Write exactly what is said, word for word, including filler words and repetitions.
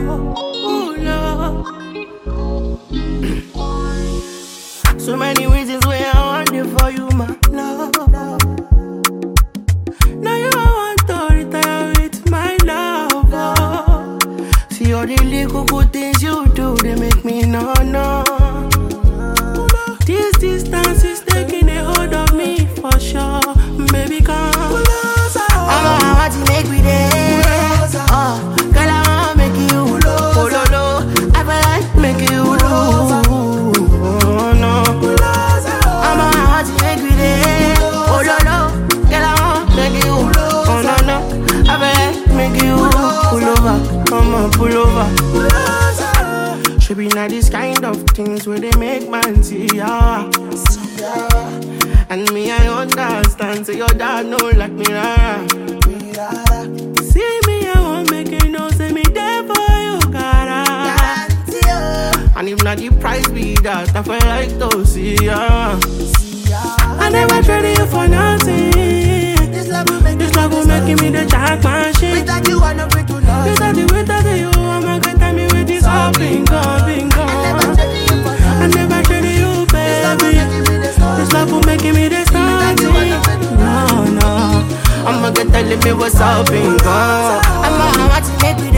oh Lord. So many reasons why I want it for you, my love. Now you want to retire with my love. Oh. See all the little good things you do, they make me no no. This distance is taking a hold of me for sure. Baby, come. I'm a want to make me there. Oh, girl, I wanna make you oh, no, no. I feel like make you oh, no. I'm a want to make me there. Oh, no, no. Girl, I wanna make you oh, no, no. I feel like make you pull over. Come on, pull over. Should be not this kind of things where they make man see ya. And me, I understand. Say your dad know like me, rara. See me, I won't make it no. Say me there for you, cara. And if not the price be that, I feel like to see ya. I never traded you for nothing. This love will make, this love will make me the jack machine. Without you, I never do nothing. Without you, without you, I'm not gonna tell me with this all been gone, been gone. I never traded you, baby. This love will make me the starting. No, no. I'm not gonna tell me what's up, been gone. I'm not want to make me